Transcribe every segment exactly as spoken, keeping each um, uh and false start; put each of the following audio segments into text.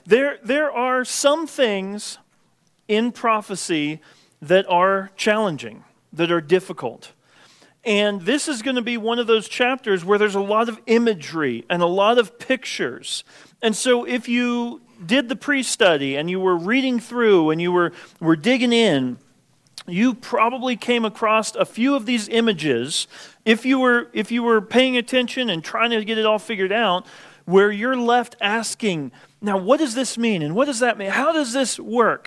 There, there are some things in prophecy that are challenging, that are difficult. And this is going to be one of those chapters where there's a lot of imagery and a lot of pictures. And so if you did the pre-study and you were reading through and you were, were digging in, you probably came across a few of these images, if you were if you were paying attention and trying to get it all figured out, where you're left asking, now what does this mean? And what does that mean? How does this work?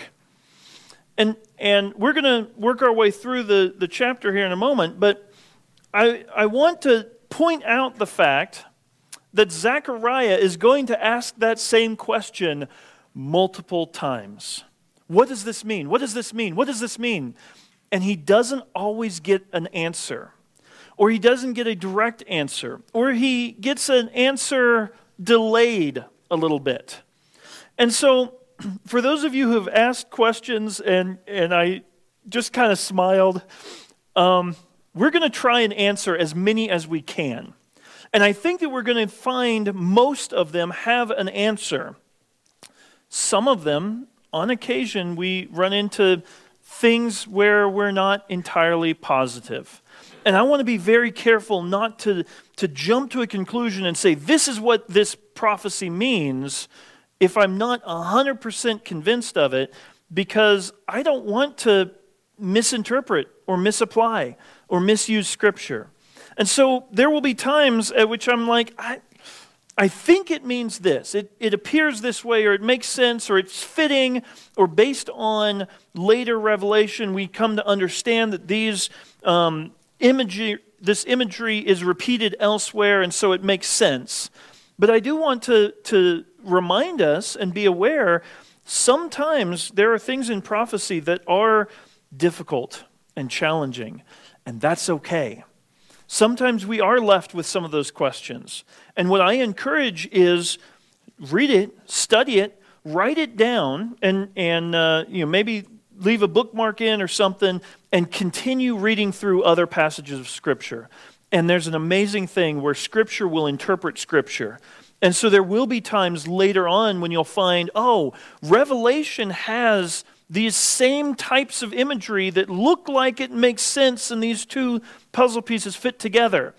And and we're going to work our way through the, the chapter here in a moment, but I I want to point out the fact that Zechariah is going to ask that same question multiple times. What does this mean? What does this mean? What does this mean? And he doesn't always get an answer. Or he doesn't get a direct answer. Or he gets an answer delayed a little bit. And so, for those of you who have asked questions and, and I just kind of smiled, um, we're going to try and answer as many as we can. And I think that we're going to find most of them have an answer. Some of them, on occasion, we run into things where we're not entirely positive. And I want to be very careful not to, to jump to a conclusion and say, this is what this prophecy means, if I'm not one hundred percent convinced of it, because I don't want to misinterpret or misapply or misuse Scripture. And so there will be times at which I'm like, I I think it means this. It, it appears this way, or it makes sense, or it's fitting, or based on later revelation, we come to understand that these um, imagery, this imagery is repeated elsewhere, and so it makes sense. But I do want to, to remind us and be aware, sometimes there are things in prophecy that are difficult and challenging, and that's okay. Sometimes we are left with some of those questions. And what I encourage is read it, study it, write it down, and, and uh, you know, maybe leave a bookmark in or something, and continue reading through other passages of Scripture. And there's an amazing thing where Scripture will interpret Scripture. And so there will be times later on when you'll find, oh, Revelation has these same types of imagery that look like it makes sense and these two puzzle pieces fit together.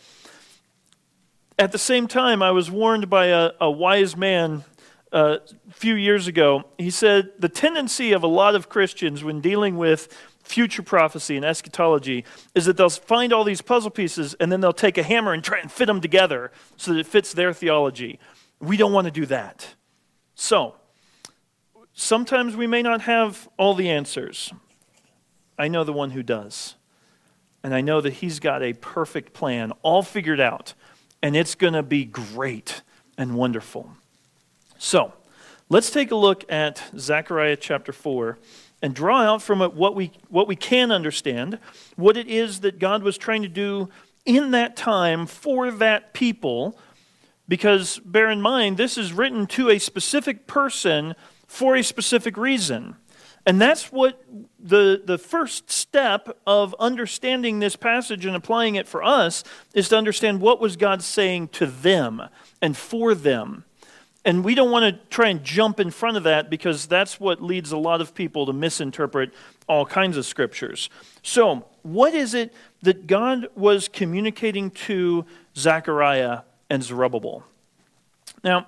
At the same time, I was warned by a, a wise man uh, a few years ago. He said, the tendency of a lot of Christians when dealing with future prophecy and eschatology is that they'll find all these puzzle pieces and then they'll take a hammer and try and fit them together so that it fits their theology. We don't want to do that. So, sometimes we may not have all the answers. I know the one who does. And I know that he's got a perfect plan all figured out. And it's going to be great and wonderful. So, let's take a look at Zechariah chapter four and draw out from it what we, what we can understand, what it is that God was trying to do in that time for that people. Because bear in mind, this is written to a specific person for a specific reason. And that's what the, the first step of understanding this passage and applying it for us is to understand what was God saying to them and for them. And we don't want to try and jump in front of that because that's what leads a lot of people to misinterpret all kinds of scriptures. So, what is it that God was communicating to Zechariah and Zerubbabel? Now,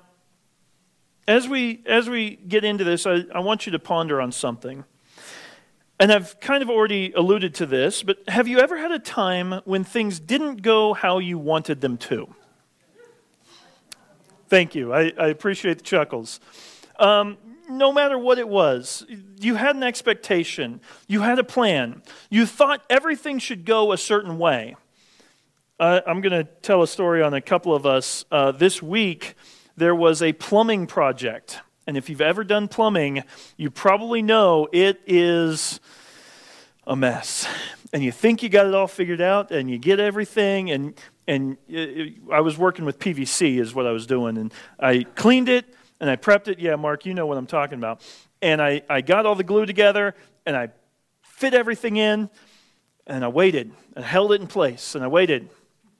As we as we get into this, I, I want you to ponder on something. And I've kind of already alluded to this, but have you ever had a time when things didn't go how you wanted them to? Thank you. I, I appreciate the chuckles. Um, no matter what it was, you had an expectation. You had a plan. You thought everything should go a certain way. Uh, I'm going to tell a story on a couple of us. Uh, this week, there was a plumbing project. And if you've ever done plumbing, you probably know it is a mess. And you think you got it all figured out, and you get everything, and and it, I was working with P V C is what I was doing, and I cleaned it, and I prepped it. Yeah, Mark, you know what I'm talking about. And I, I got all the glue together, and I fit everything in, and I waited, and held it in place, and I waited.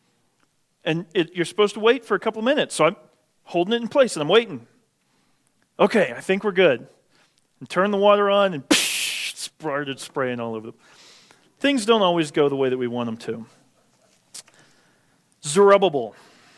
And it, you're supposed to wait for a couple of minutes, so I'm holding it in place, and I'm waiting. Okay, I think we're good. And turn the water on and psh, started spraying all over them. Things don't always go the way that we want them to. Zerubbabel.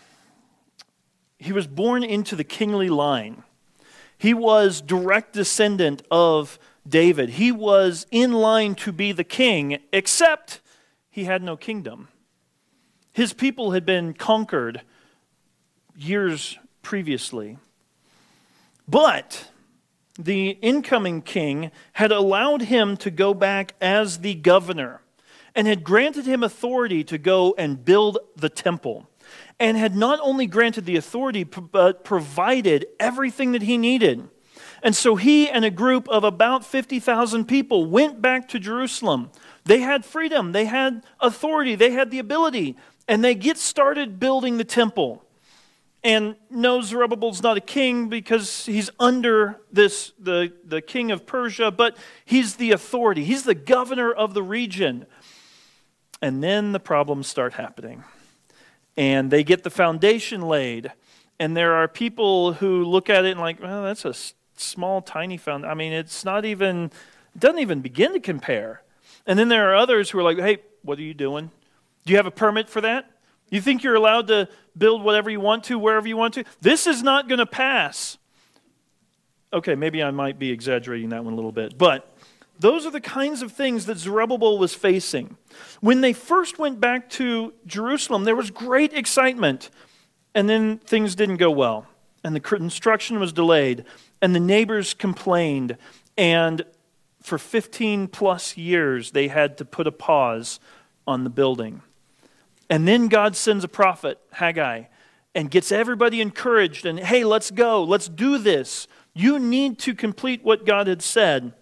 He was born into the kingly line. He was direct descendant of David. He was in line to be the king, except he had no kingdom. His people had been conquered years previously. But the incoming king had allowed him to go back as the governor and had granted him authority to go and build the temple, and had not only granted the authority, but provided everything that he needed. And so he and a group of about fifty thousand people went back to Jerusalem. They had freedom, they had authority, they had the ability, and they get started building the temple. And no, Zerubbabel's not a king because he's under this the, the king of Persia, but he's the authority. He's the governor of the region. And then the problems start happening. And they get the foundation laid. And there are people who look at it and like, well, that's a small, tiny foundation. I mean, it's not even, it doesn't even begin to compare. And then there are others who are like, hey, what are you doing? Do you have a permit for that? You think you're allowed to build whatever you want to, wherever you want to? This is not going to pass. Okay, maybe I might be exaggerating that one a little bit. But those are the kinds of things that Zerubbabel was facing. When they first went back to Jerusalem, there was great excitement. And then things didn't go well. And the construction was delayed. And the neighbors complained. And for fifteen plus years, they had to put a pause on the building. And then God sends a prophet, Haggai, and gets everybody encouraged. And hey, let's go. Let's do this. You need to complete what God had said.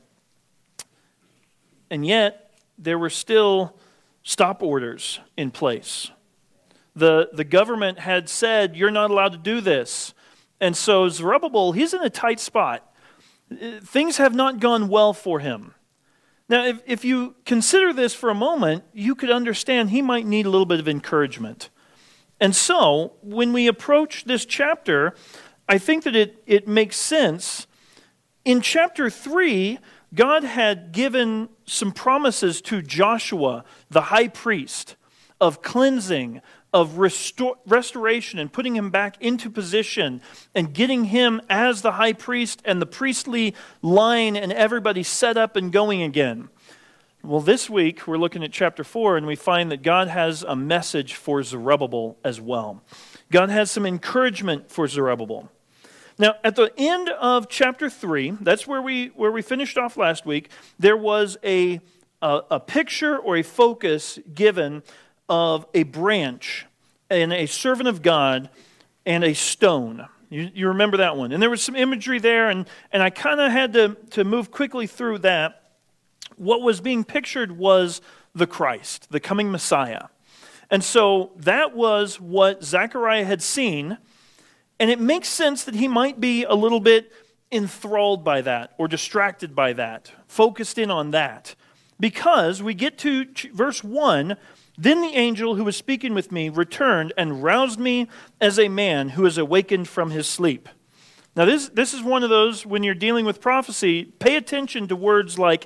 And yet, there were still stop orders in place. The, the government had said, you're not allowed to do this. And so Zerubbabel, he's in a tight spot. Things have not gone well for him. Now, if, if you consider this for a moment, you could understand he might need a little bit of encouragement. And so, when we approach this chapter, I think that it, it makes sense. In chapter three, God had given some promises to Joshua, the high priest, of cleansing, of restor- restoration and putting him back into position and getting him as the high priest and the priestly line and everybody set up and going again. Well, this week we're looking at chapter four and we find that God has a message for Zerubbabel as well. God has some encouragement for Zerubbabel. Now, at the end of chapter three, that's where we where we finished off last week, there was a, a, a picture or a focus given of a branch and a servant of God and a stone. You, you remember that one. And there was some imagery there, and, and I kind of had to, to move quickly through that. What was being pictured was the Christ, the coming Messiah. And so that was what Zechariah had seen, and it makes sense that he might be a little bit enthralled by that or distracted by that, focused in on that. Because we get to verse one, then the angel who was speaking with me returned and roused me as a man who is awakened from his sleep. Now this, this is one of those, when you're dealing with prophecy, pay attention to words like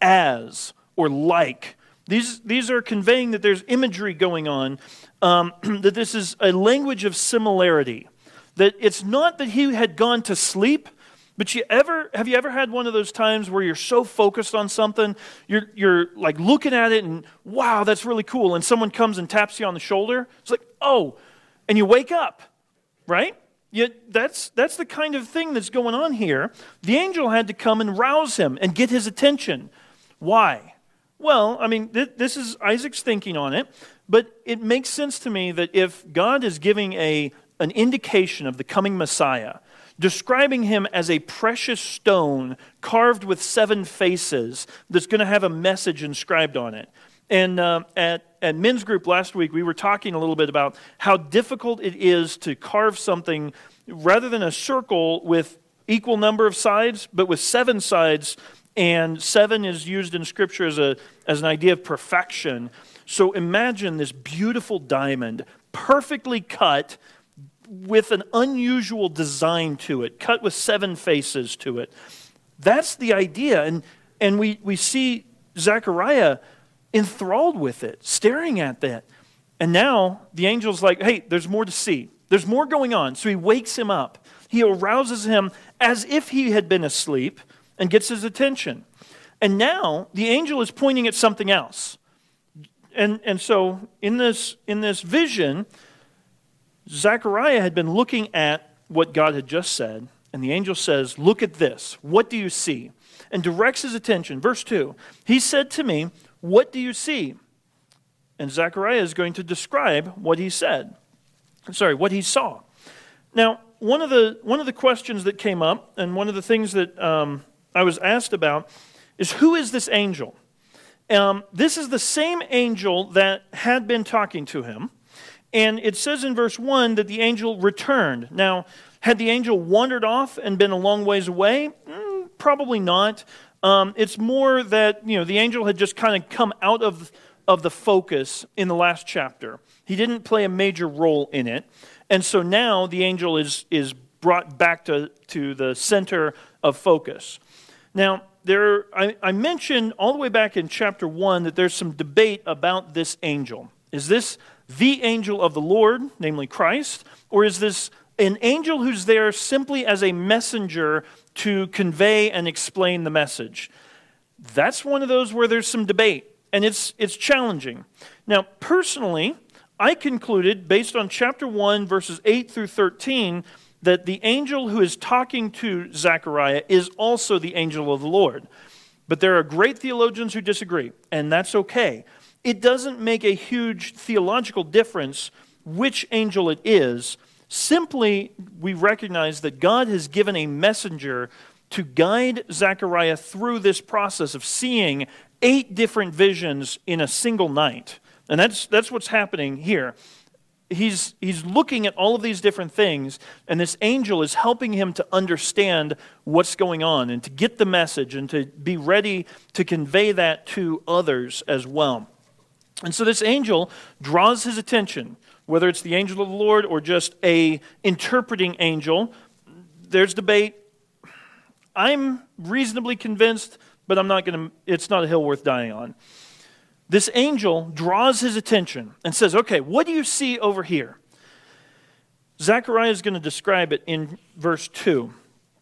as or like. These, these are conveying that there's imagery going on, um, that this is a language of similarity. That it's not that he had gone to sleep, but you ever have you ever had one of those times where you're so focused on something, you're you're like looking at it and wow, that's really cool, and someone comes and taps you on the shoulder. It's like, oh, and you wake up, right? You, that's that's the kind of thing that's going on here. The angel had to come and rouse him and get his attention. Why? Well, I mean, th- this is Isaac's thinking on it, but it makes sense to me that if God is giving a an indication of the coming Messiah, describing him as a precious stone carved with seven faces that's going to have a message inscribed on it. And uh, at, at men's group last week, we were talking a little bit about how difficult it is to carve something rather than a circle with equal number of sides, but with seven sides. And seven is used in Scripture as a as an idea of perfection. So imagine this beautiful diamond, perfectly cut, with an unusual design to it, cut with seven faces to it. That's the idea. And, and we, we see Zechariah enthralled with it, staring at that. And now the angel's like, hey, there's more to see. There's more going on. So he wakes him up. He arouses him as if he had been asleep and gets his attention. And now the angel is pointing at something else. And, and so in this, in this vision, Zechariah had been looking at what God had just said, and the angel says, look at this. What do you see? And directs his attention. Verse two, he said to me, what do you see? And Zechariah is going to describe what he said. Sorry, what he saw. Now, one of the one of the questions that came up, and one of the things that um, I was asked about, is who is this angel? Um, this is the same angel that had been talking to him. And it says in verse one that the angel returned. Now, had the angel wandered off and been a long ways away? Mm, probably not. Um, it's more that, you know, the angel had just kind of come out of, of the focus in the last chapter. He didn't play a major role in it. And so now the angel is, is brought back to, to the center of focus. Now, there I, I mentioned all the way back in chapter one that there's some debate about this angel. Is this the angel of the Lord, namely Christ, or is this an angel who's there simply as a messenger to convey and explain the message? That's one of those where there's some debate, and it's it's challenging. Now, personally, I concluded, based on chapter one, verses eight through thirteen, that the angel who is talking to Zechariah is also the angel of the Lord. But there are great theologians who disagree, and that's okay. It doesn't make a huge theological difference which angel it is. Simply, we recognize that God has given a messenger to guide Zechariah through this process of seeing eight different visions in a single night. And that's that's what's happening here. He's, he's looking at all of these different things, and this angel is helping him to understand what's going on and to get the message and to be ready to convey that to others as well. And so this angel draws his attention, whether it's the angel of the Lord or just a interpreting angel. There's debate. I'm reasonably convinced, but I'm not going to. It's not a hill worth dying on. This angel draws his attention and says, okay, what do you see over here? Zechariah is going to describe it in verse two.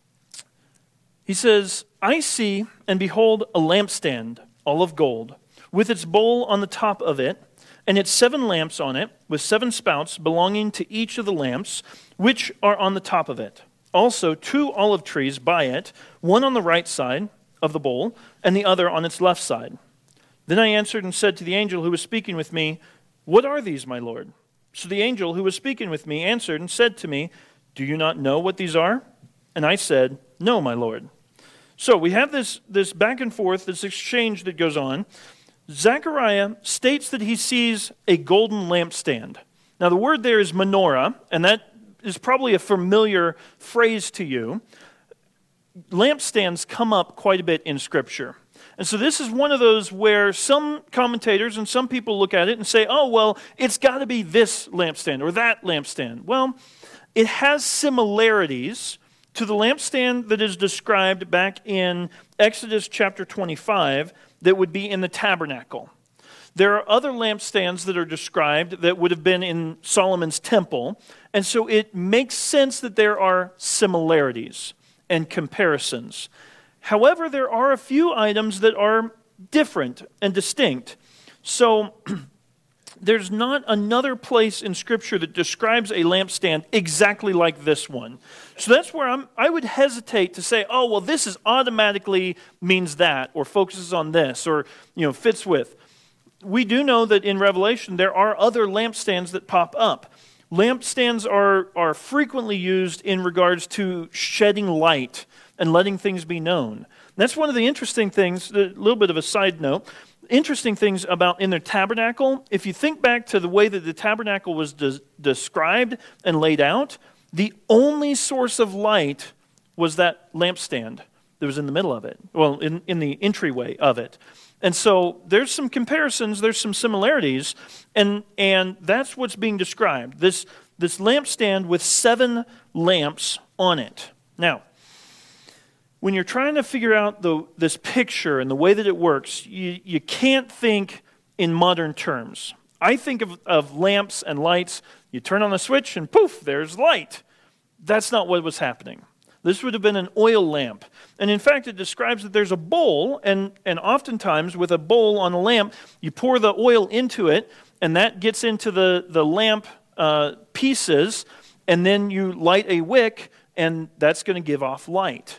He says, I see and behold a lampstand, all of gold, with its bowl on the top of it, and its seven lamps on it, with seven spouts belonging to each of the lamps, which are on the top of it. Also two olive trees by it, one on the right side of the bowl, and the other on its left side. Then I answered and said to the angel who was speaking with me, what are these, my Lord? So the angel who was speaking with me answered and said to me, do you not know what these are? And I said, no, my Lord. So we have this, this back and forth, this exchange that goes on. Zechariah states that he sees a golden lampstand. Now the word there is menorah, and that is probably a familiar phrase to you. Lampstands come up quite a bit in Scripture. And so this is one of those where some commentators and some people look at it and say, oh, well, it's got to be this lampstand or that lampstand. Well, it has similarities to the lampstand that is described back in Exodus chapter twenty-five that would be in the tabernacle. There are other lampstands that are described that would have been in Solomon's temple, and so it makes sense that there are similarities and comparisons. However, there are a few items that are different and distinct. So there's not another place in Scripture that describes a lampstand exactly like this one. So that's where I'm, I would hesitate to say, oh, well, this is automatically means that, or focuses on this, or you know, fits with. We do know that in Revelation there are other lampstands that pop up. Lampstands are, are frequently used in regards to shedding light and letting things be known. That's one of the interesting things, a little bit of a side note, interesting things about in their tabernacle. If you think back to the way that the tabernacle was des- described and laid out, the only source of light was that lampstand that was in the middle of it, well, in, in the entryway of it. And so there's some comparisons, there's some similarities, and, and that's what's being described. This this lampstand with seven lamps on it. Now, when you're trying to figure out the, this picture and the way that it works, you, you can't think in modern terms. I think of, of lamps and lights. You turn on the switch and poof, there's light. That's not what was happening. This would have been an oil lamp. And in fact, it describes that there's a bowl, and, and oftentimes with a bowl on a lamp, you pour the oil into it, and that gets into the, the lamp uh, pieces, and then you light a wick, and that's going to give off light.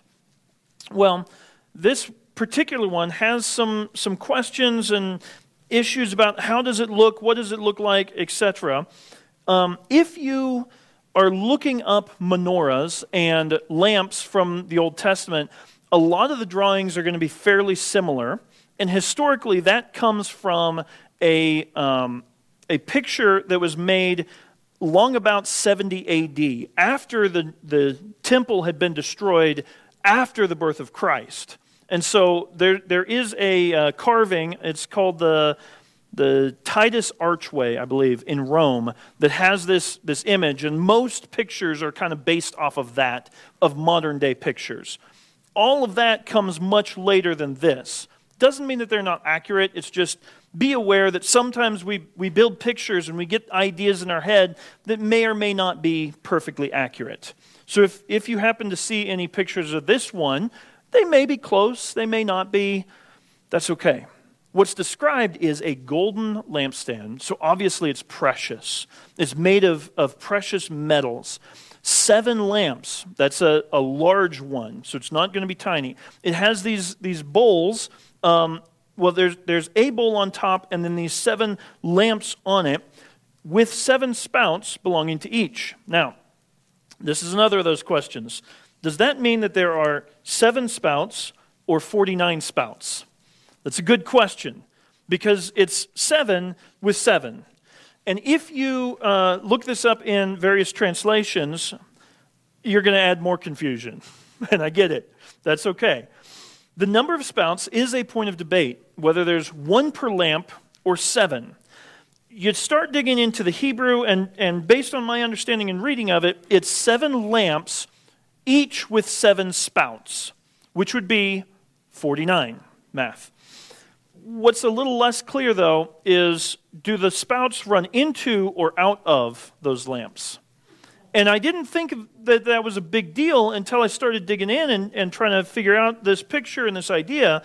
Well, this particular one has some, some questions and issues about how does it look, what does it look like, et cetera. Um, if you are looking up menorahs and lamps from the Old Testament, a lot of the drawings are going to be fairly similar. And historically, that comes from a, um, a picture that was made long about seventy A D, after the, the temple had been destroyed after the birth of Christ. And so there there is a uh, carving, it's called the the Titus Archway, I believe, in Rome, that has this, this image, and most pictures are kind of based off of that, of modern day pictures. All of that comes much later than this. Doesn't mean that they're not accurate, it's just be aware that sometimes we, we build pictures and we get ideas in our head that may or may not be perfectly accurate. So if, if you happen to see any pictures of this one, they may be close, they may not be, that's okay. What's described is a golden lampstand, so obviously it's precious. It's made of, of precious metals. Seven lamps, that's a, a large one, so it's not going to be tiny. It has these, these bowls, um, well there's, there's a bowl on top and then these seven lamps on it with seven spouts belonging to each. Now, this is another of those questions. Does that mean that there are seven spouts or forty-nine spouts? That's a good question, because it's seven with seven. And if you uh, look this up in various translations, you're going to add more confusion. And I get it. That's okay. The number of spouts is a point of debate, whether there's one per lamp or seven. You start digging into the Hebrew, and, and based on my understanding and reading of it, it's seven lamps, each with seven spouts, which would be forty-nine, math. What's a little less clear, though, is do the spouts run into or out of those lamps? And I didn't think that that was a big deal until I started digging in and, and trying to figure out this picture and this idea.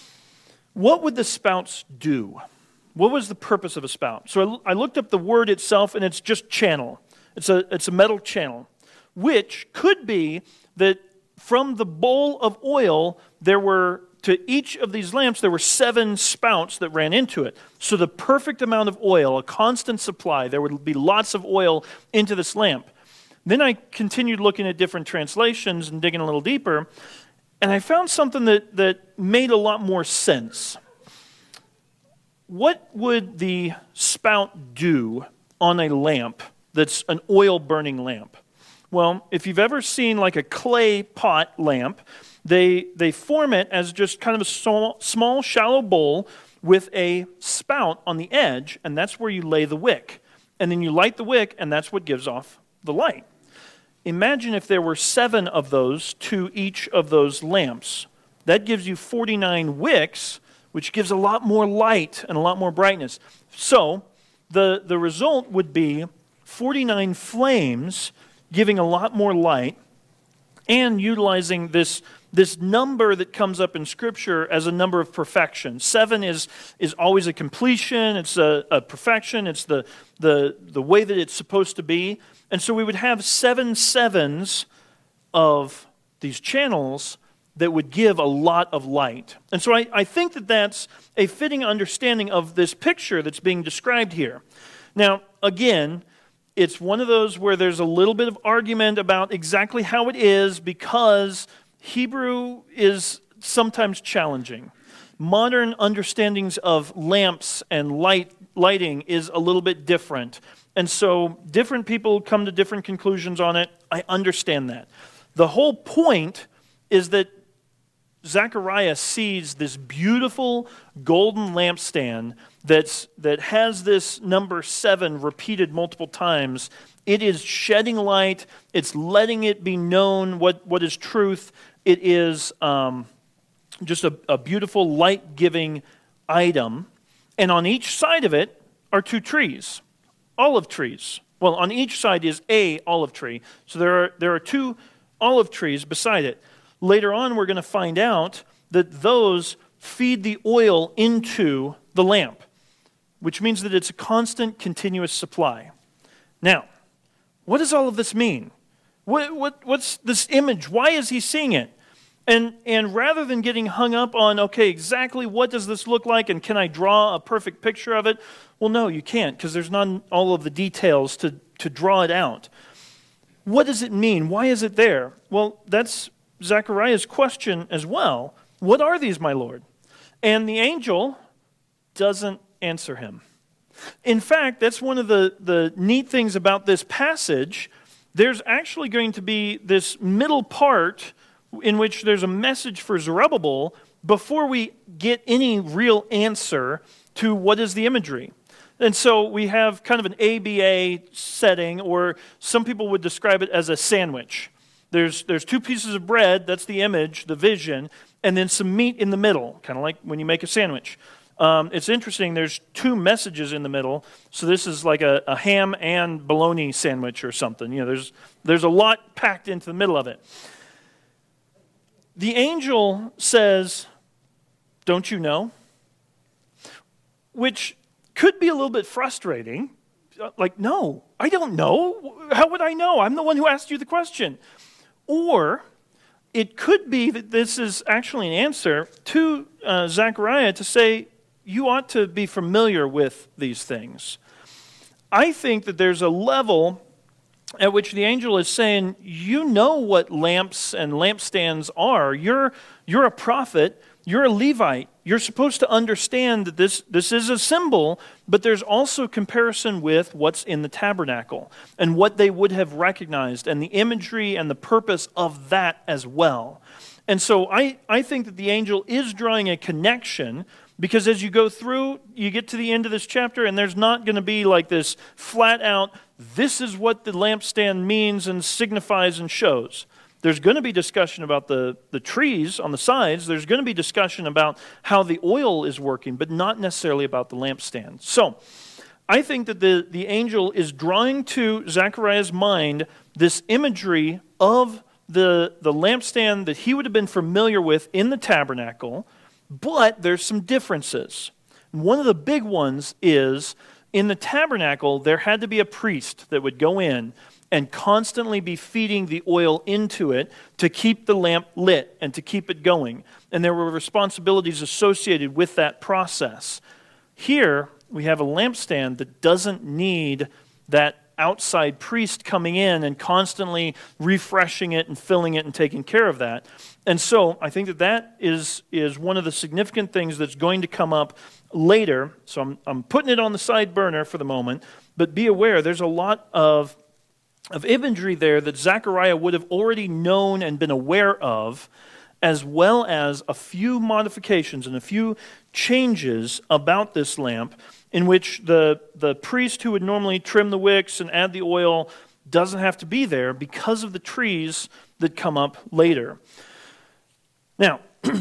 What would the spouts do? What was the purpose of a spout? So I, I looked up the word itself, and it's just channel. It's a, it's a metal channel, which could be that from the bowl of oil, there were to each of these lamps, there were seven spouts that ran into it. So the perfect amount of oil, a constant supply, there would be lots of oil into this lamp. Then I continued looking at different translations and digging a little deeper, and I found something that, that made a lot more sense. What would the spout do on a lamp that's an oil-burning lamp? Well, if you've ever seen like a clay pot lamp, They they form it as just kind of a small, small, shallow bowl with a spout on the edge, and that's where you lay the wick. And then you light the wick, and that's what gives off the light. Imagine if there were seven of those to each of those lamps. That gives you forty-nine wicks, which gives a lot more light and a lot more brightness. So the, the result would be forty-nine flames giving a lot more light and utilizing this This number that comes up in Scripture as a number of perfection. Seven is, is always a completion, it's a, a perfection, it's the, the, the way that it's supposed to be. And so we would have seven sevens of these channels that would give a lot of light. And so I, I think that that's a fitting understanding of this picture that's being described here. Now, again, it's one of those where there's a little bit of argument about exactly how it is, because Hebrew is sometimes challenging. Modern understandings of lamps and light lighting is a little bit different. And so different people come to different conclusions on it. I understand that. The whole point is that Zechariah sees this beautiful golden lampstand that's, that has this number seven repeated multiple times It is shedding light. It's letting it be known what, what is truth. It is um, just a, a beautiful light-giving item. And on each side of it are two trees, olive trees. Well, on each side is a olive tree. So there are, there are two olive trees beside it. Later on, we're going to find out that those feed the oil into the lamp, which means that it's a constant, continuous supply. Now, what does all of this mean? What, what, what's this image? Why is he seeing it? And, and rather than getting hung up on, okay, exactly what does this look like and can I draw a perfect picture of it? Well, no, you can't, because there's not all of the details to, to draw it out. What does it mean? Why is it there? Well, that's Zechariah's question as well. What are these, my Lord? And the angel doesn't answer him. In fact, that's one of the, the neat things about this passage. There's actually going to be this middle part in which there's a message for Zerubbabel before we get any real answer to what is the imagery. And so we have kind of an A B A setting, or some people would describe it as a sandwich. There's, there's two pieces of bread, that's the image, the vision, and then some meat in the middle, kind of like when you make a sandwich. Um, it's interesting, there's two messages in the middle, so this is like a, a ham and bologna sandwich or something. You know, there's, there's a lot packed into the middle of it. The angel says, "Don't you know?" Which could be a little bit frustrating. Like, no, I don't know. How would I know? I'm the one who asked you the question. Or it could be that this is actually an answer to uh, Zechariah to say, you ought to be familiar with these things. I think that there's a level at which the angel is saying, you know what lamps and lampstands are. You're, you're a prophet. You're a Levite. You're supposed to understand that this, this is a symbol, but there's also comparison with what's in the tabernacle and what they would have recognized and the imagery and the purpose of that as well. And so I, I think that the angel is drawing a connection, because as you go through, you get to the end of this chapter, and there's not going to be like this flat out, this is what the lampstand means and signifies and shows. There's going to be discussion about the, the trees on the sides. There's going to be discussion about how the oil is working, but not necessarily about the lampstand. So I think that the, the angel is drawing to Zechariah's mind this imagery of the, the lampstand that he would have been familiar with in the tabernacle, but there's some differences. One of the big ones is in the tabernacle, there had to be a priest that would go in and constantly be feeding the oil into it to keep the lamp lit and to keep it going. And there were responsibilities associated with that process. Here, we have a lampstand that doesn't need that outside priest coming in and constantly refreshing it and filling it and taking care of that. And so I think that that is, is one of the significant things that's going to come up later. So I'm, I'm putting it on the side burner for the moment, but be aware there's a lot of of imagery there that Zechariah would have already known and been aware of, as well as a few modifications and a few changes about this lamp, in which the, the priest who would normally trim the wicks and add the oil doesn't have to be there because of the trees that come up later. Now,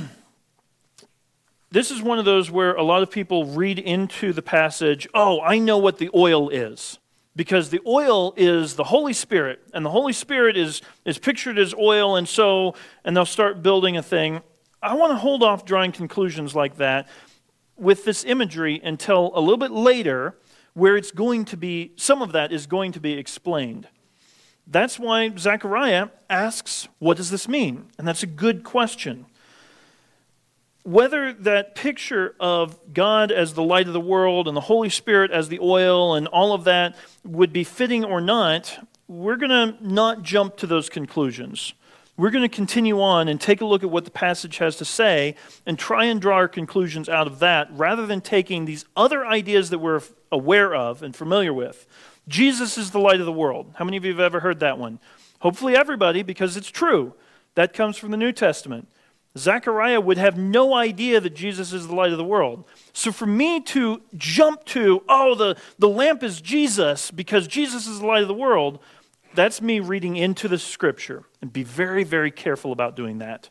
this is one of those where a lot of people read into the passage, oh, I know what the oil is. Because the oil is the Holy Spirit, and the Holy Spirit is, is pictured as oil, and so, and they'll start building a thing. I want to hold off drawing conclusions like that with this imagery until a little bit later, where it's going to be, some of that is going to be explained. That's why Zechariah asks, what does this mean? And that's a good question. Whether that picture of God as the light of the world and the Holy Spirit as the oil and all of that would be fitting or not, we're going to not jump to those conclusions. We're going to continue on and take a look at what the passage has to say and try and draw our conclusions out of that, rather than taking these other ideas that we're aware of and familiar with. Jesus is the light of the world. How many of you have ever heard that one? Hopefully everybody, because it's true. That comes from the New Testament. Zechariah would have no idea that Jesus is the light of the world. So for me to jump to, oh, the, the lamp is Jesus because Jesus is the light of the world, that's me reading into the scripture. And be very, very careful about doing that.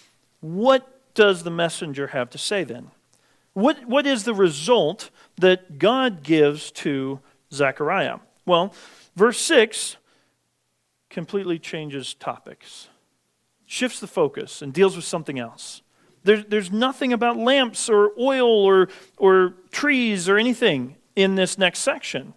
What does the messenger have to say then? What, what is the result that God gives to Zechariah? Well, verse six completely changes topics, shifts the focus, and deals with something else. There, there's nothing about lamps or oil or, or trees or anything in this next section.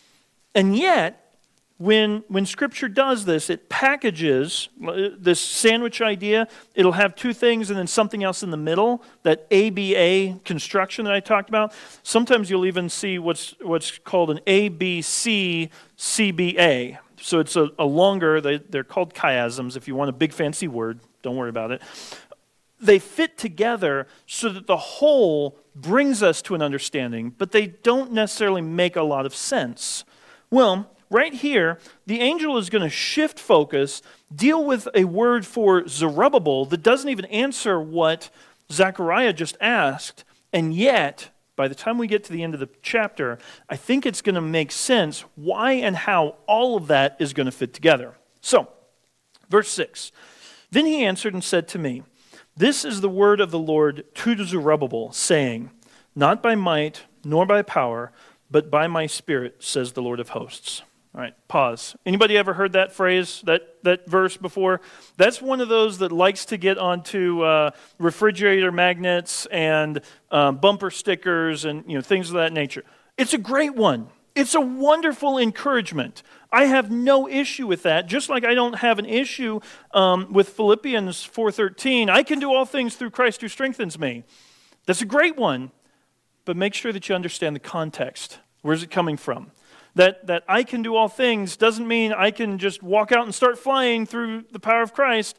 And yet, when, when Scripture does this, it packages this sandwich idea. It'll have two things and then something else in the middle, that A B A construction that I talked about. Sometimes you'll even see what's, what's called an A B C C B A. So it's a, a longer, they, they're called chiasms. If you want a big fancy word, don't worry about it. They fit together so that the whole brings us to an understanding, but they don't necessarily make a lot of sense. Well, right here, the angel is going to shift focus, deal with a word for Zerubbabel that doesn't even answer what Zechariah just asked, and yet, by the time we get to the end of the chapter, I think it's going to make sense why and how all of that is going to fit together. So, verse six, then he answered and said to me, this is the word of the Lord to Zerubbabel, saying, not by might nor by power, but by my spirit, says the Lord of hosts. All right, pause. Anybody ever heard that phrase, that, that verse before? That's one of those that likes to get onto uh, refrigerator magnets and uh, bumper stickers and you know things of that nature. It's a great one. It's a wonderful encouragement. I have no issue with that, just like I don't have an issue um, with Philippians four thirteen. I can do all things through Christ who strengthens me. That's a great one, but make sure that you understand the context. Where's it coming from? That that I can do all things doesn't mean I can just walk out and start flying through the power of Christ,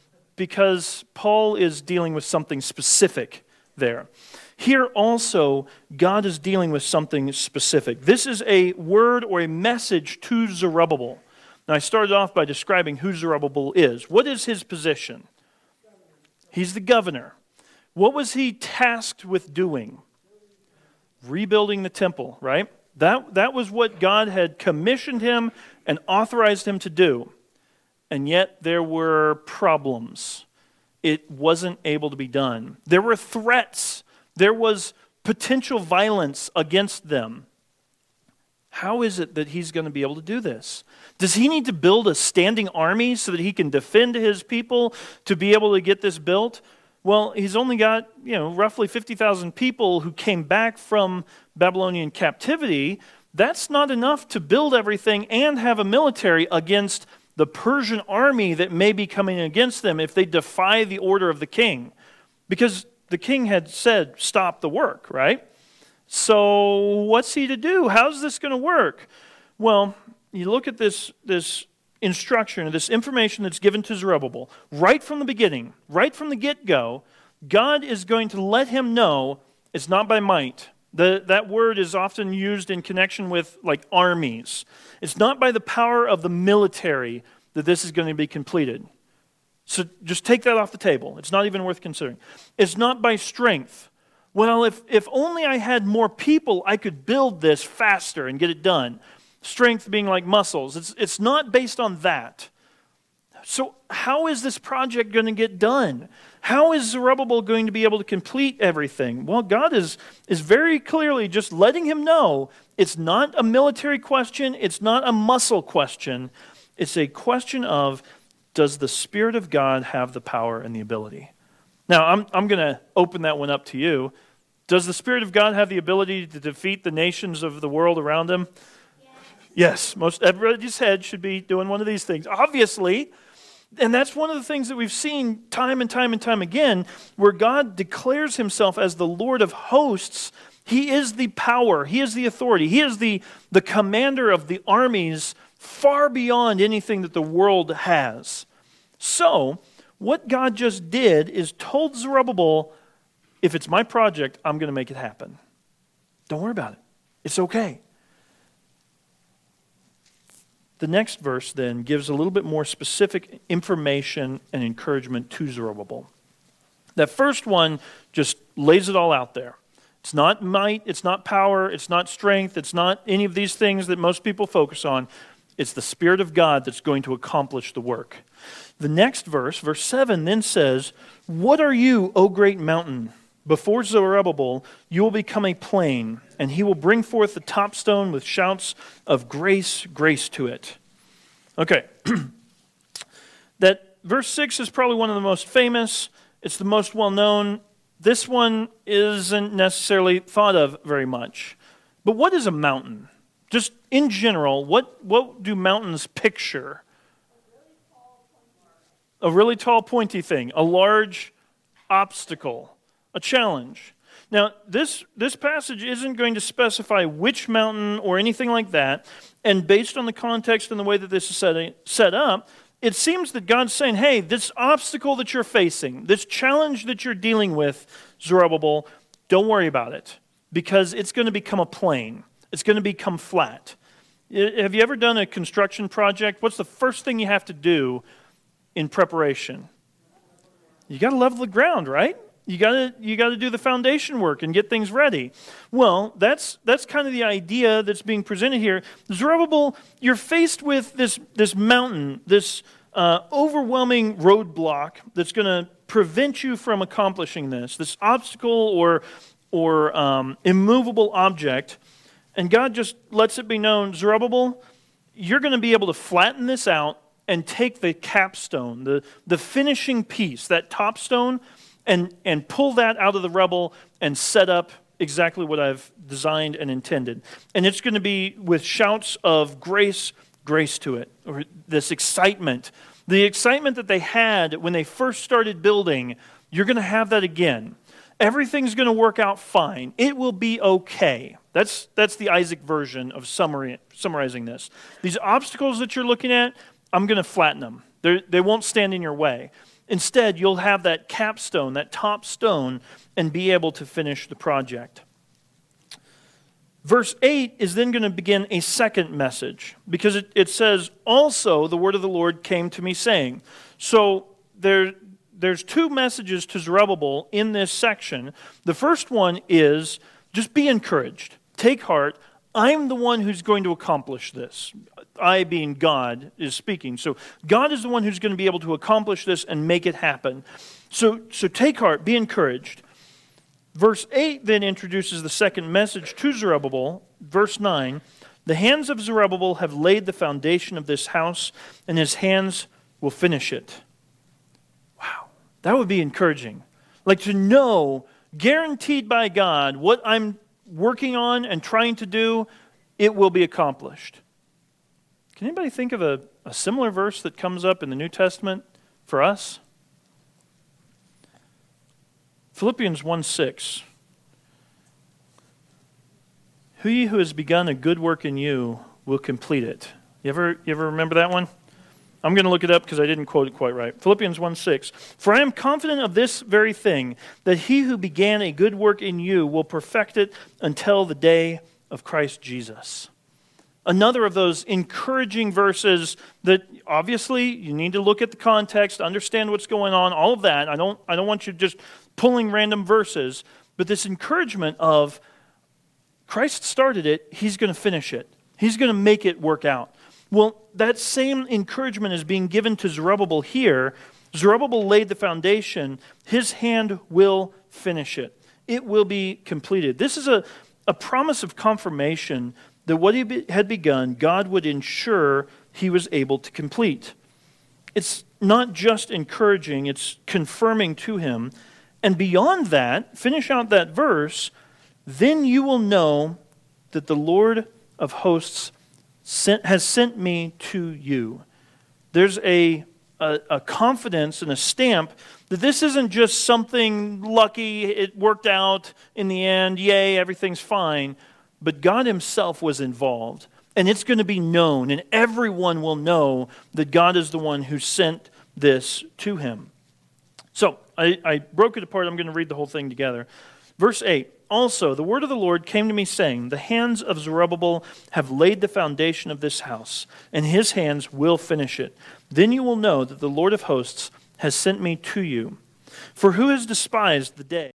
because Paul is dealing with something specific there. Here also, God is dealing with something specific. This is a word or a message to Zerubbabel. Now, I started off by describing who Zerubbabel is. What is his position? He's the governor. What was he tasked with doing? Rebuilding the temple, right? That, that was what God had commissioned him and authorized him to do. And yet there were problems. It wasn't able to be done. There were threats. There was potential violence against them. How is it that he's going to be able to do this? Does he need to build a standing army so that he can defend his people to be able to get this built? Well, he's only got, you know, roughly fifty thousand people who came back from Babylonian captivity. That's not enough to build everything and have a military against the Persian army that may be coming against them if they defy the order of the king. Because the king had said, stop the work, right? So what's he to do? How's this going to work? Well, you look at this, this instruction, this information that's given to Zerubbabel, right from the beginning, right from the get-go, God is going to let him know it's not by might. The, that word is often used in connection with like armies. It's not by the power of the military that this is going to be completed. So just take that off the table. It's not even worth considering. It's not by strength. Well, if, if only I had more people, I could build this faster and get it done. Strength being like muscles. It's, it's not based on that. So how is this project going to get done? How is Zerubbabel going to be able to complete everything? Well, God is, is very clearly just letting him know it's not a military question. It's not a muscle question. It's a question of, does the Spirit of God have the power and the ability? Now, I'm, I'm going to open that one up to you. Does the Spirit of God have the ability to defeat the nations of the world around him? Yes. Yes, most everybody's head should be doing one of these things. Obviously, and that's one of the things that we've seen time and time and time again, where God declares himself as the Lord of hosts. He is the power. He is the authority. He is the, the commander of the armies far beyond anything that the world has. So, what God just did is told Zerubbabel, if it's my project, I'm going to make it happen. Don't worry about it. It's okay. The next verse then gives a little bit more specific information and encouragement to Zerubbabel. That first one just lays it all out there. It's not might, it's not power, it's not strength, it's not any of these things that most people focus on. It's the Spirit of God that's going to accomplish the work. The next verse, verse seven, then says, "What are you, O great mountain? Before Zerubbabel, you will become a plain, and he will bring forth the top stone with shouts of grace, grace to it." Okay. That verse six is probably one of the most famous. It's the most well-known. This one isn't necessarily thought of very much. But what is a mountain? Just in general, what, what do mountains picture? A really tall, pointy thing. A large obstacle. A challenge. Now, this, this passage isn't going to specify which mountain or anything like that. And based on the context and the way that this is set, set up, it seems that God's saying, hey, this obstacle that you're facing, this challenge that you're dealing with, Zerubbabel, don't worry about it, because it's going to become a plain. It's going to become flat. Have you ever done a construction project? What's the first thing you have to do in preparation? You got to level the ground, right? You got to you got to do the foundation work and get things ready. Well, that's that's kind of the idea that's being presented here. Zerubbabel, you're faced with this this mountain, this uh, overwhelming roadblock that's going to prevent you from accomplishing this. This obstacle or or um, immovable object, and God just lets it be known, Zerubbabel, you're going to be able to flatten this out and take the capstone, the the finishing piece, that top stone, and, and pull that out of the rubble and set up exactly what I've designed and intended. And it's going to be with shouts of grace, grace to it, or this excitement. The excitement that they had when they first started building, you're going to have that again. Everything's going to work out fine. It will be okay. That's, that's the Isaac version of summary, summarizing this. These obstacles that you're looking at, I'm going to flatten them. They're, they won't stand in your way. Instead, you'll have that capstone, that top stone, and be able to finish the project. Verse eight is then going to begin a second message, because it, it says, "Also the word of the Lord came to me, saying." So there, there's two messages to Zerubbabel in this section. The first one is, just be encouraged. Take heart. I'm the one who's going to accomplish this. I, being God, is speaking. So God is the one who's going to be able to accomplish this and make it happen. So, so take heart, be encouraged. Verse eight then introduces the second message to Zerubbabel. Verse nine, "The hands of Zerubbabel have laid the foundation of this house, and his hands will finish it." Wow, that would be encouraging. Like to know, guaranteed by God, what I'm working on and trying to do, it will be accomplished. Can anybody think of a, a similar verse that comes up in the New Testament for us? Philippians one six. "He who has begun a good work in you will complete it." You ever, you ever remember that one? I'm going to look it up because I didn't quote it quite right. Philippians one six. "For I am confident of this very thing, that he who began a good work in you will perfect it until the day of Christ Jesus." Another of those encouraging verses that obviously you need to look at the context, understand what's going on, all of that. I don't, I don't want you just pulling random verses, but this encouragement of Christ started it, he's going to finish it. He's going to make it work out. Well, that same encouragement is being given to Zerubbabel here. Zerubbabel laid the foundation. His hand will finish it. It will be completed. This is a, a promise of confirmation that what he had begun, God would ensure he was able to complete. It's not just encouraging, it's confirming to him. And beyond that, finish out that verse, "Then you will know that the Lord of hosts Sent, has sent me to you." There's a, a, a confidence and a stamp that this isn't just something lucky, it worked out in the end, yay, everything's fine. But God himself was involved. And it's going to be known, and everyone will know that God is the one who sent this to him. So, I, I broke it apart. I'm going to read the whole thing together. Verse eight. "Also, the word of the Lord came to me, saying, The hands of Zerubbabel have laid the foundation of this house, and his hands will finish it. Then you will know that the Lord of hosts has sent me to you. For who has despised the day?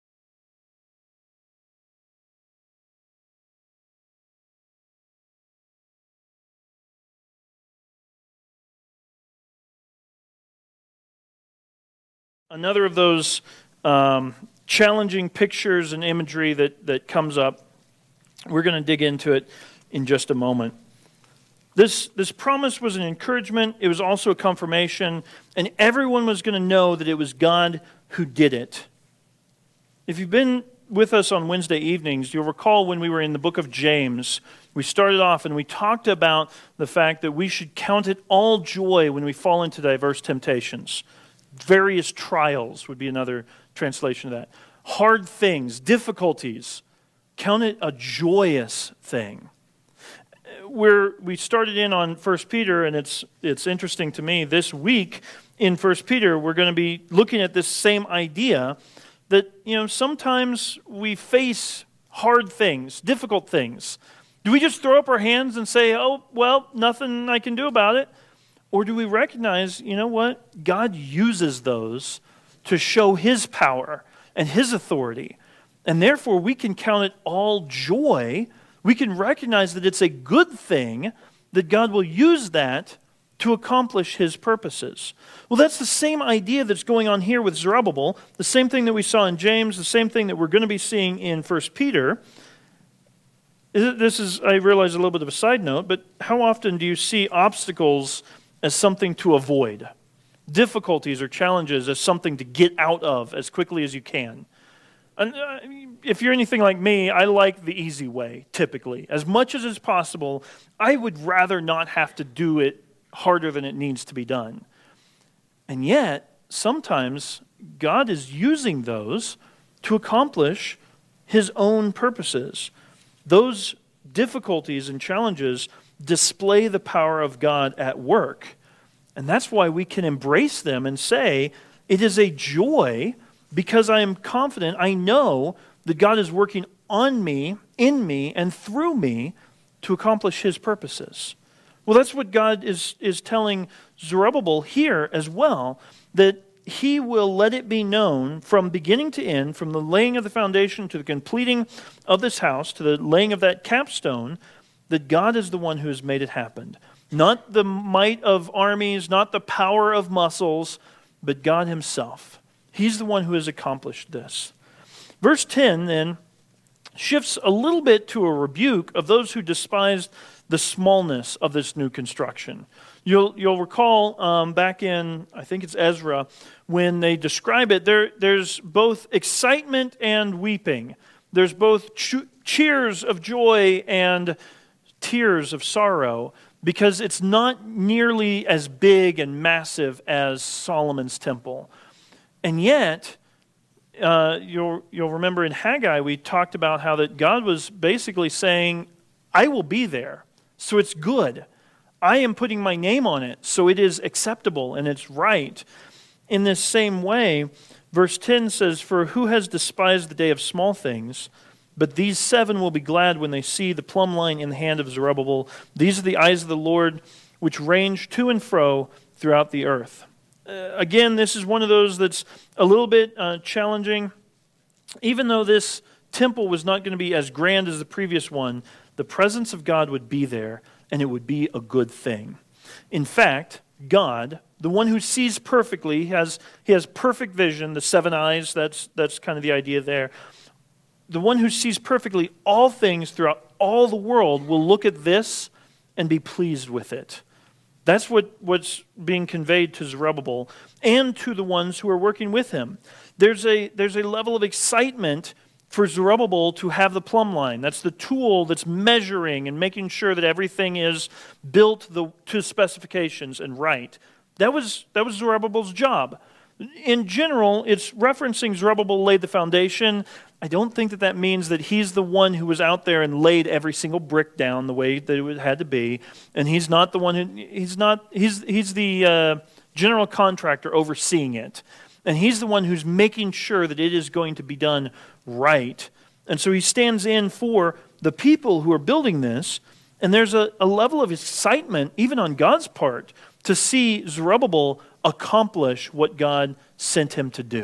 Another of those um, challenging pictures and imagery that, that comes up. We're going to dig into it in just a moment. This, this promise was an encouragement. It was also a confirmation, and everyone was going to know that it was God who did it. If you've been with us on Wednesday evenings, you'll recall when we were in the book of James, we started off and we talked about the fact that we should count it all joy when we fall into diverse temptations. Various trials would be another translation of that. Hard things, difficulties. Count it a joyous thing. We're, we started in on First Peter, and it's it's interesting to me. This week in First Peter, we're going to be looking at this same idea that, you know, sometimes we face hard things, difficult things. Do we just throw up our hands and say, oh, well, nothing I can do about it? Or do we recognize, you know what? God uses those to show His power and His authority. And therefore, we can count it all joy. We can recognize that it's a good thing that God will use that to accomplish His purposes. Well, that's the same idea that's going on here with Zerubbabel, the same thing that we saw in James, the same thing that we're going to be seeing in First Peter. This is, I realize, a little bit of a side note, but how often do you see obstacles as something to avoid? Difficulties or challenges as something to get out of as quickly as you can? And uh, if you're anything like me, I like the easy way, typically. As much as is possible, I would rather not have to do it harder than it needs to be done. And yet, sometimes God is using those to accomplish His own purposes. Those difficulties and challenges display the power of God at work. And that's why we can embrace them and say, it is a joy because I am confident, I know that God is working on me, in me, and through me to accomplish His purposes. Well, that's what God is, is telling Zerubbabel here as well, that He will let it be known from beginning to end, from the laying of the foundation to the completing of this house, to the laying of that capstone, that God is the one who has made it happen. Not the might of armies, not the power of muscles, but God Himself. He's the one who has accomplished this. Verse ten then shifts a little bit to a rebuke of those who despised the smallness of this new construction. You'll you'll recall um, back in, I think it's Ezra, when they describe it, there there's both excitement and weeping. There's both ch- cheers of joy and tears of sorrow, because it's not nearly as big and massive as Solomon's temple. And yet, uh, you'll you'll remember in Haggai we talked about how that God was basically saying, I will be there, so it's good. I am putting my name on it, so it is acceptable and it's right. In this same way, verse ten says, for who has despised the day of small things? But these seven will be glad when they see the plumb line in the hand of Zerubbabel. These are the eyes of the Lord, which range to and fro throughout the earth. Uh, again, this is one of those that's a little bit uh, challenging. Even though this temple was not going to be as grand as the previous one, the presence of God would be there, and it would be a good thing. In fact, God, the one who sees perfectly, has he has perfect vision, the seven eyes, that's that's kind of the idea there. The one who sees perfectly all things throughout all the world will look at this and be pleased with it. That's what, what's being conveyed to Zerubbabel and to the ones who are working with him. There's a, there's a level of excitement for Zerubbabel to have the plumb line. That's the tool that's measuring and making sure that everything is built the, to specifications and right. That was, that was Zerubbabel's job. In general, it's referencing Zerubbabel laid the foundation. I don't think that that means that he's the one who was out there and laid every single brick down the way that it had to be, and he's not the one who he's not he's he's the uh, general contractor overseeing it, and he's the one who's making sure that it is going to be done right. And so he stands in for the people who are building this, and there's a, a level of excitement even on God's part to see Zerubbabel accomplish what God sent him to do.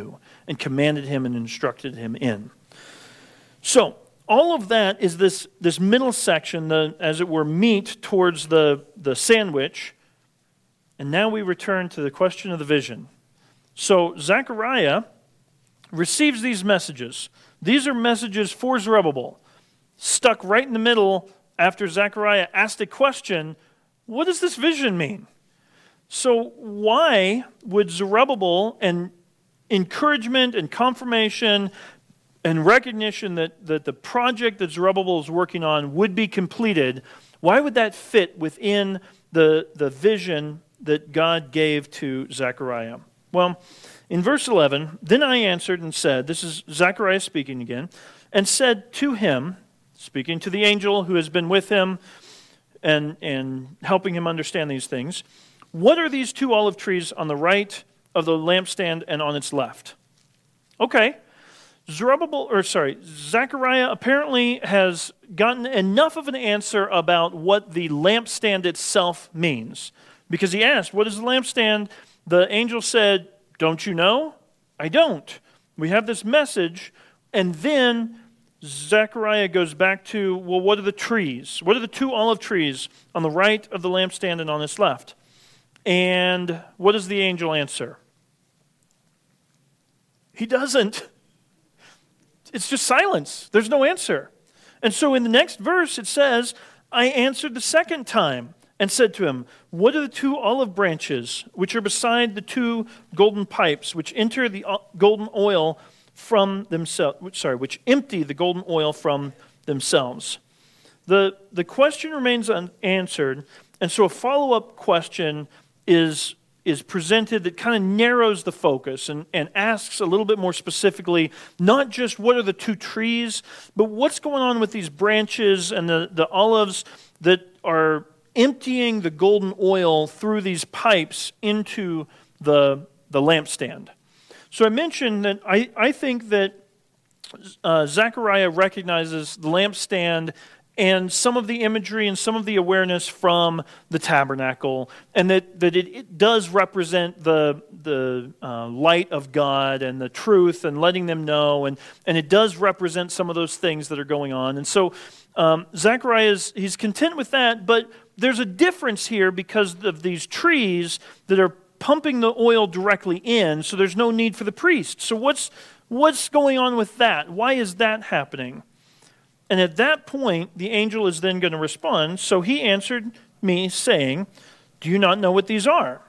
and commanded him and instructed him in. So, all of that is this, this middle section, the, as it were, meat towards the, the sandwich. And now we return to the question of the vision. So, Zechariah receives these messages. These are messages for Zerubbabel. Stuck right in the middle after Zechariah asked a question, what does this vision mean? So why would Zerubbabel and encouragement and confirmation and recognition that, that the project that Zerubbabel is working on would be completed, why would that fit within the, the vision that God gave to Zechariah? Well, in verse eleven, then I answered and said, this is Zechariah speaking again, and said to him, speaking to the angel who has been with him and, and helping him understand these things, what are these two olive trees on the right of the lampstand and on its left? Okay. Zerubbabel, or sorry, Zechariah apparently has gotten enough of an answer about what the lampstand itself means. Because he asked, what is the lampstand? The angel said, don't you know? I don't. We have this message, and then Zechariah goes back to, well, what are the trees? What are the two olive trees on the right of the lampstand and on its left? And what does the angel answer? He doesn't. It's just silence. There's no answer. And so in the next verse it says, I answered the second time and said to him, what are the two olive branches which are beside the two golden pipes which enter the golden oil from themselves, sorry, which empty the golden oil from themselves? The, the question remains unanswered, and so a follow-up question is, is presented that kind of narrows the focus and, and asks a little bit more specifically, not just what are the two trees, but what's going on with these branches and the, the olives that are emptying the golden oil through these pipes into the, the lampstand. So I mentioned that I, I think that uh, Zechariah recognizes the lampstand and some of the imagery and some of the awareness from the tabernacle, and that, that it, it does represent the, the uh, light of God and the truth and letting them know, and, and it does represent some of those things that are going on. And so um, Zechariah, is, he's content with that, but there's a difference here because of these trees that are pumping the oil directly in, so there's no need for the priest. So what's what's going on with that? Why is that happening? And at that point, the angel is then going to respond. So he answered me, saying, do you not know what these are?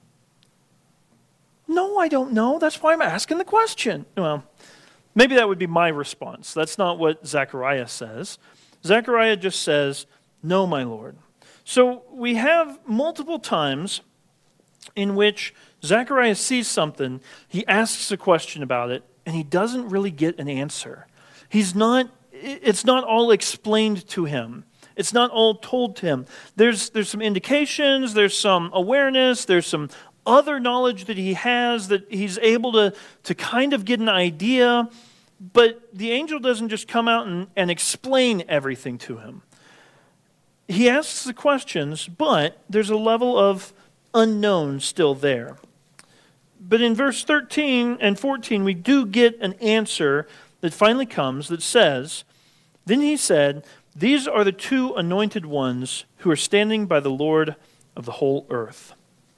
No, I don't know. That's why I'm asking the question. Well, maybe that would be my response. That's not what Zechariah says. Zechariah just says, no, my Lord. So we have multiple times in which Zechariah sees something, he asks a question about it, and he doesn't really get an answer. He's not, it's not all explained to him. It's not all told to him. There's, there's some indications, there's some awareness, there's some other knowledge that he has that he's able to, to kind of get an idea, but the angel doesn't just come out and, and explain everything to him. He asks the questions, but there's a level of unknown still there. But in verse thirteen and fourteen, we do get an answer that finally comes that says, then he said, these are the two anointed ones who are standing by the Lord of the whole earth.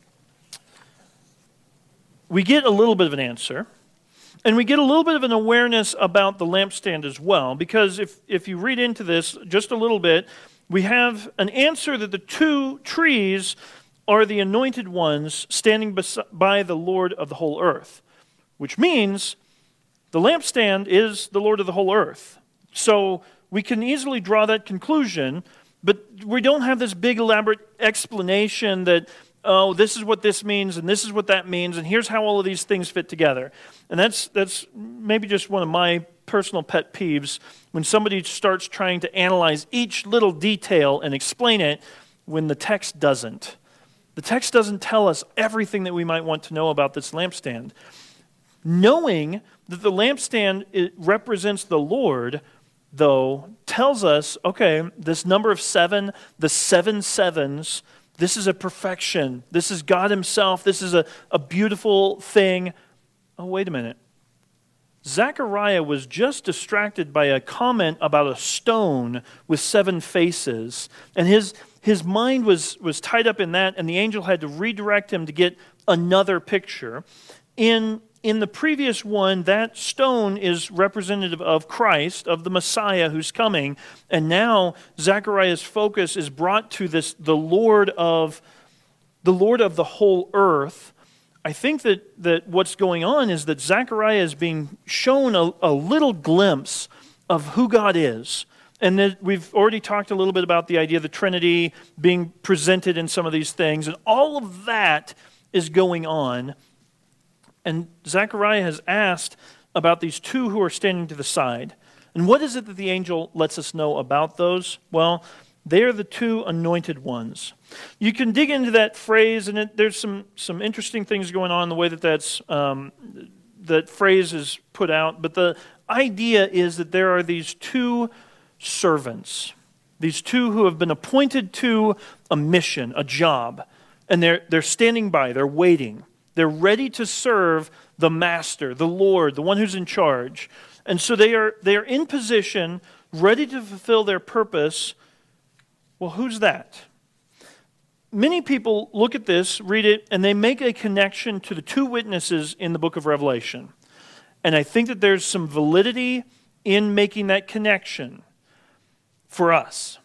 We get a little bit of an answer, and we get a little bit of an awareness about the lampstand as well, because if, if you read into this just a little bit, we have an answer that the two trees are the anointed ones standing bes- by the Lord of the whole earth, which means the lampstand is the Lord of the whole earth. So we can easily draw that conclusion, but we don't have this big elaborate explanation that, oh, this is what this means and this is what that means and here's how all of these things fit together. And that's that's maybe just one of my personal pet peeves when somebody starts trying to analyze each little detail and explain it when the text doesn't. The text doesn't tell us everything that we might want to know about this lampstand. Knowing that the lampstand it represents the Lord, though, tells us, okay, this number of seven, the seven sevens, this is a perfection. This is God himself. This is a, a beautiful thing. Oh, wait a minute. Zechariah was just distracted by a comment about a stone with seven faces, and his his mind was, was tied up in that, and the angel had to redirect him to get another picture. In, in the previous one, that stone is representative of Christ, of the Messiah who's coming, and now Zechariah's focus is brought to this the Lord of the Lord of the whole earth. I think that, that what's going on is that Zechariah is being shown a, a little glimpse of who God is. And that we've already talked a little bit about the idea of the Trinity being presented in some of these things. And all of that is going on. And Zechariah has asked about these two who are standing to the side. And what is it that the angel lets us know about those? Well, they are the two anointed ones. You can dig into that phrase, and it, there's some, some interesting things going on in the way that that's, um, that phrase is put out. But the idea is that there are these two servants, these two who have been appointed to a mission, a job, and they're, they're standing by, they're waiting. They're ready to serve the master, the Lord, the one who's in charge. And so they are, they are in position, ready to fulfill their purpose. Well, who's that? Many people look at this, read it, and they make a connection to the two witnesses in the book of Revelation. And I think that there's some validity in making that connection for us.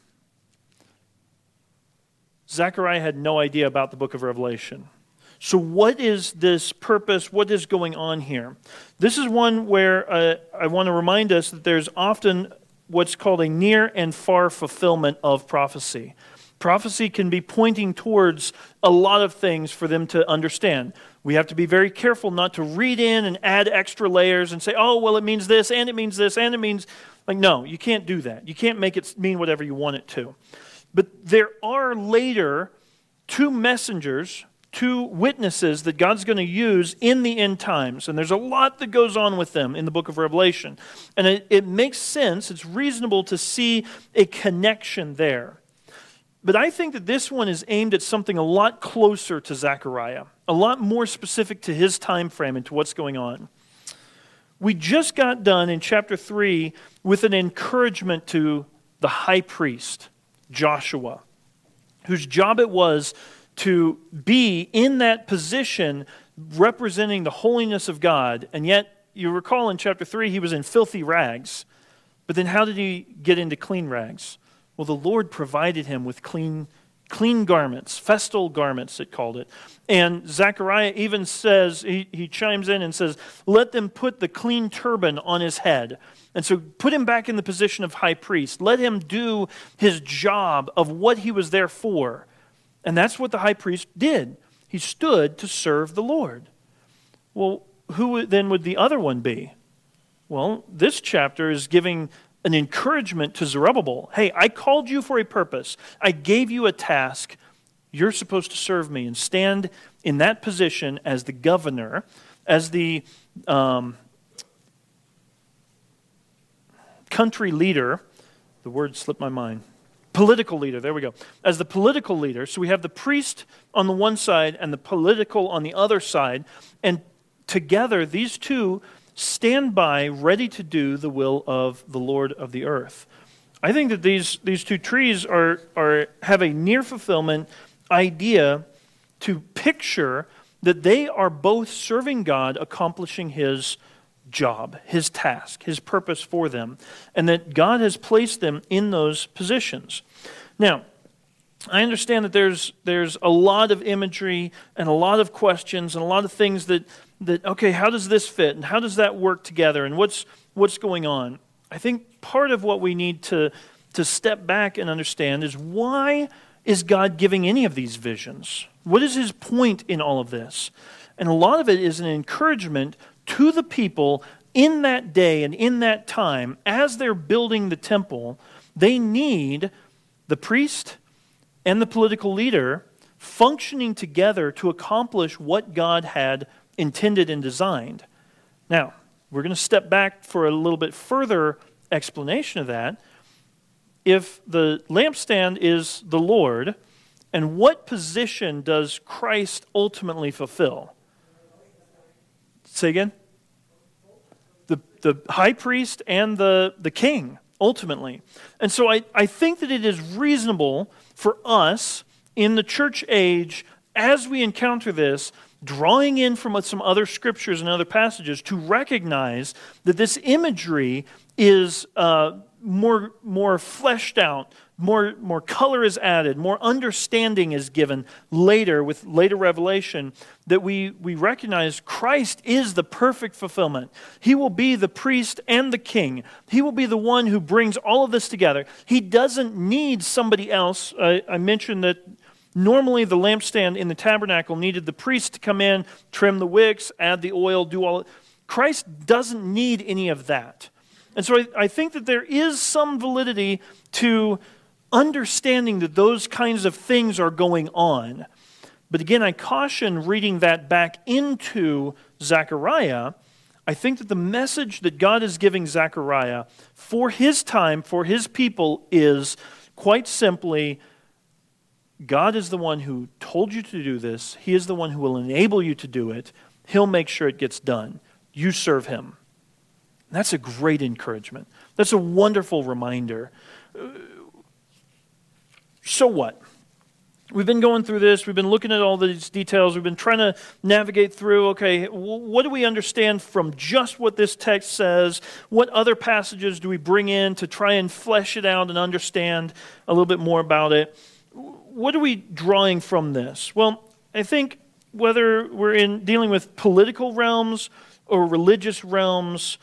Zechariah had no idea about the book of Revelation. So what is this purpose? What is going on here? This is one where uh, I want to remind us that there's often what's called a near and far fulfillment of prophecy. Prophecy can be pointing towards a lot of things for them to understand. We have to be very careful not to read in and add extra layers and say, oh, well, it means this, and it means this, and it means... Like, no, you can't do that. You can't make it mean whatever you want it to. But there are later two messengers, two witnesses that God's going to use in the end times. And there's a lot that goes on with them in the book of Revelation. And it, it makes sense, it's reasonable to see a connection there. But I think that this one is aimed at something a lot closer to Zechariah, a lot more specific to his time frame and to what's going on. We just got done in chapter three with an encouragement to the high priest, Joshua, whose job it was to be in that position representing the holiness of God. And yet, you recall in chapter three, he was in filthy rags. But then how did he get into clean rags? Well, the Lord provided him with clean Clean garments, festal garments, it called it. And Zechariah even says, he, he chimes in and says, let them put the clean turban on his head. And so put him back in the position of high priest. Let him do his job of what he was there for. And that's what the high priest did. He stood to serve the Lord. Well, who then would the other one be? Well, this chapter is giving an encouragement to Zerubbabel. Hey, I called you for a purpose. I gave you a task. You're supposed to serve me and stand in that position as the governor, as the um, country leader. The word slipped my mind. Political leader, there we go. As the political leader, so we have the priest on the one side and the political on the other side, and together these two stand by, ready to do the will of the Lord of the earth. I think that these, these two trees are, are have a near fulfillment idea to picture that they are both serving God, accomplishing His job, His task, His purpose for them, and that God has placed them in those positions. Now, I understand that there's there's a lot of imagery and a lot of questions and a lot of things that that okay, how does this fit and how does that work together and what's what's going on? I think part of what we need to to step back and understand is, why is God giving any of these visions? What is His point in all of this? And a lot of it is an encouragement to the people in that day and in that time as they're building the temple. They need the priest and the political leader functioning together to accomplish what God had intended and designed. Now, we're going to step back for a little bit further explanation of that. If the lampstand is the Lord, and what position does Christ ultimately fulfill? Say again? The, the high priest and the, the king, ultimately. And so I, I think that it is reasonable for us in the church age, as we encounter this, drawing in from some other scriptures and other passages, to recognize that this imagery is uh, more, more fleshed out, more, more color is added, more understanding is given later with later revelation, that we, we recognize Christ is the perfect fulfillment. He will be the priest and the king. He will be the one who brings all of this together. He doesn't need somebody else. I, I mentioned that normally the lampstand in the tabernacle needed the priest to come in, trim the wicks, add the oil, do all. Christ doesn't need any of that. And so I, I think that there is some validity to understanding that those kinds of things are going on. But again, I caution reading that back into Zechariah. I think that the message that God is giving Zechariah for his time, for his people, is quite simply, God is the one who told you to do this. He is the one who will enable you to do it. He'll make sure it gets done. You serve him. And that's a great encouragement. That's a wonderful reminder. So what? We've been going through this. We've been looking at all these details. We've been trying to navigate through, okay, what do we understand from just what this text says? What other passages do we bring in to try and flesh it out and understand a little bit more about it? What are we drawing from this? Well, I think whether we're in dealing with political realms or religious realms,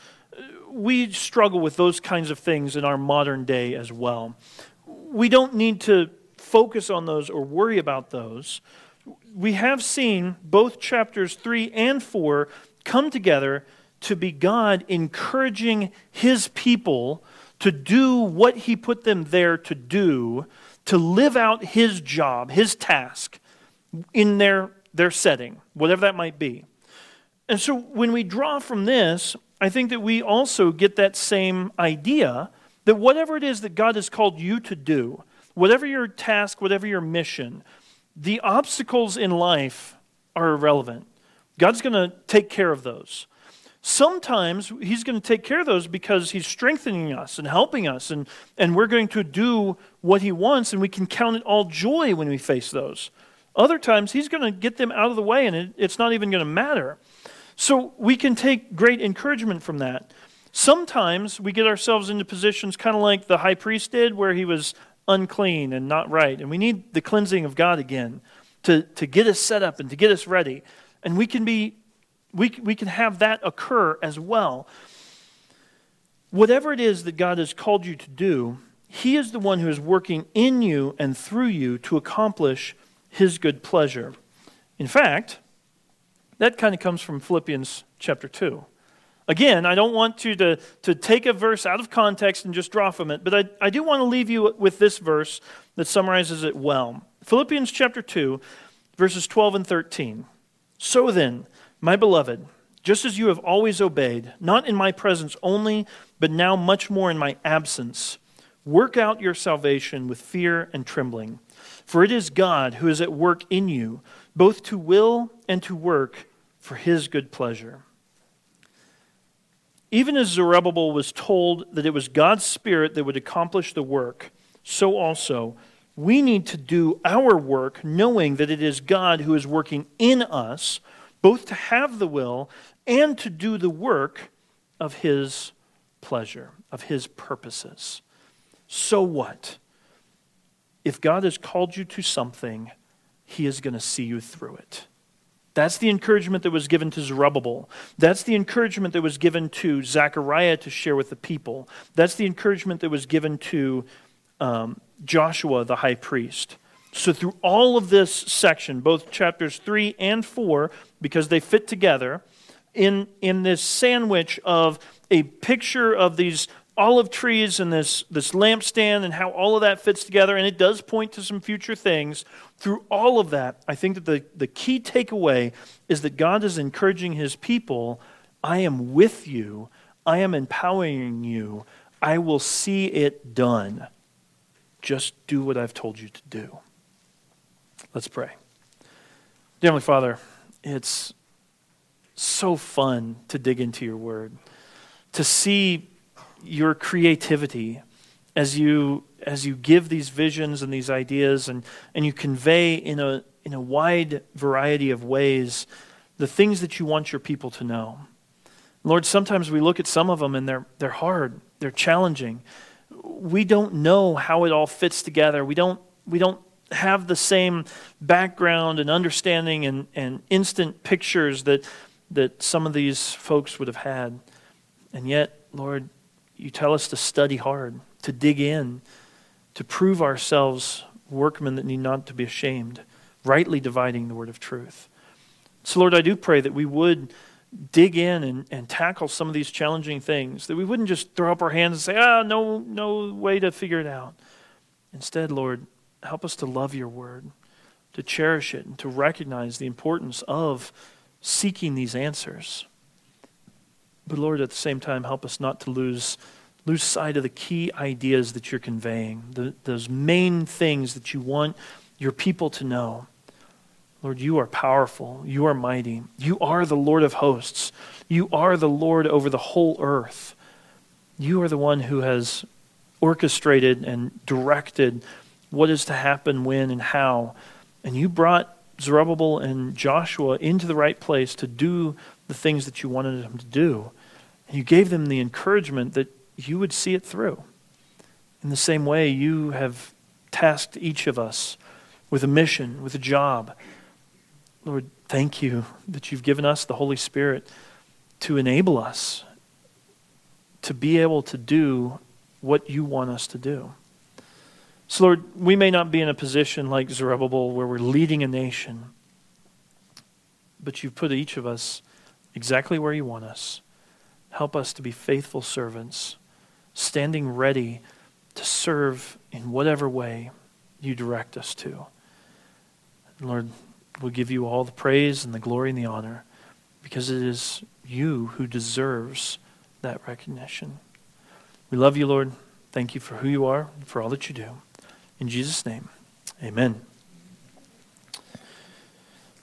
we struggle with those kinds of things in our modern day as well. We don't need to focus on those or worry about those. We have seen both chapters three and four come together to be God encouraging his people to do what he put them there to do, to live out his job, his task in their, their setting, whatever that might be. And so when we draw from this, I think that we also get that same idea that whatever it is that God has called you to do, whatever your task, whatever your mission, the obstacles in life are irrelevant. God's going to take care of those. Sometimes he's going to take care of those because he's strengthening us and helping us, and, and we're going to do what he wants, and we can count it all joy when we face those. Other times he's going to get them out of the way, and it, it's not even going to matter. So we can take great encouragement from that. Sometimes we get ourselves into positions kind of like the high priest did, where he was unclean and not right. And we need the cleansing of God again to, to get us set up and to get us ready. And we can be, we, we can have that occur as well. Whatever it is that God has called you to do, he is the one who is working in you and through you to accomplish his good pleasure. In fact, that kind of comes from Philippians chapter two. Again, I don't want you to, to take a verse out of context and just draw from it, but I, I do want to leave you with this verse that summarizes it well. Philippians chapter two, verses twelve and thirteen. So then, my beloved, just as you have always obeyed, not in my presence only, but now much more in my absence, work out your salvation with fear and trembling. For it is God who is at work in you, both to will and to work for his good pleasure. Even as Zerubbabel was told that it was God's Spirit that would accomplish the work, so also we need to do our work knowing that it is God who is working in us, both to have the will and to do the work of his pleasure, of his purposes. So what? If God has called you to something, he is going to see you through it. That's the encouragement that was given to Zerubbabel. That's the encouragement that was given to Zechariah to share with the people. That's the encouragement that was given to um, Joshua, the high priest. So through all of this section, both chapters three and four, because they fit together, in, in this sandwich of a picture of these olive trees and this, this lampstand and how all of that fits together, and it does point to some future things. Through all of that, I think that the, the key takeaway is that God is encouraging his people. I am with you. I am empowering you. I will see it done. Just do what I've told you to do. Let's pray. Dear Heavenly Father, it's so fun to dig into your word. to see your creativity as you as you give these visions and these ideas, and, and you convey in a in a wide variety of ways the things that you want your people to know. Lord, sometimes we look at some of them and they're they're hard, they're challenging. We don't know how it all fits together. We don't we don't have the same background and understanding and, and instant pictures that that some of these folks would have had. And yet, Lord, you tell us to study hard, to dig in, to prove ourselves workmen that need not to be ashamed, rightly dividing the word of truth. So Lord, I do pray that we would dig in and, and tackle some of these challenging things, that we wouldn't just throw up our hands and say, ah, no, no way to figure it out. Instead, Lord, help us to love your word, to cherish it, and to recognize the importance of seeking these answers. But Lord, at the same time, help us not to lose lose sight of the key ideas that you're conveying, the, those main things that you want your people to know. Lord, you are powerful. You are mighty. You are the Lord of hosts. You are the Lord over the whole earth. You are the one who has orchestrated and directed what is to happen, when, and how. And you brought Zerubbabel and Joshua into the right place to do the things that you wanted them to do. And you gave them the encouragement that you would see it through. In the same way, you have tasked each of us with a mission, with a job. Lord, thank you that you've given us the Holy Spirit to enable us to be able to do what you want us to do. So Lord, we may not be in a position like Zerubbabel where we're leading a nation, but you've put each of us exactly where you want us. Help us to be faithful servants, standing ready to serve in whatever way you direct us to. And Lord, we'll give you all the praise and the glory and the honor, because it is you who deserves that recognition. We love you, Lord. Thank you for who you are and for all that you do. In Jesus' name, amen.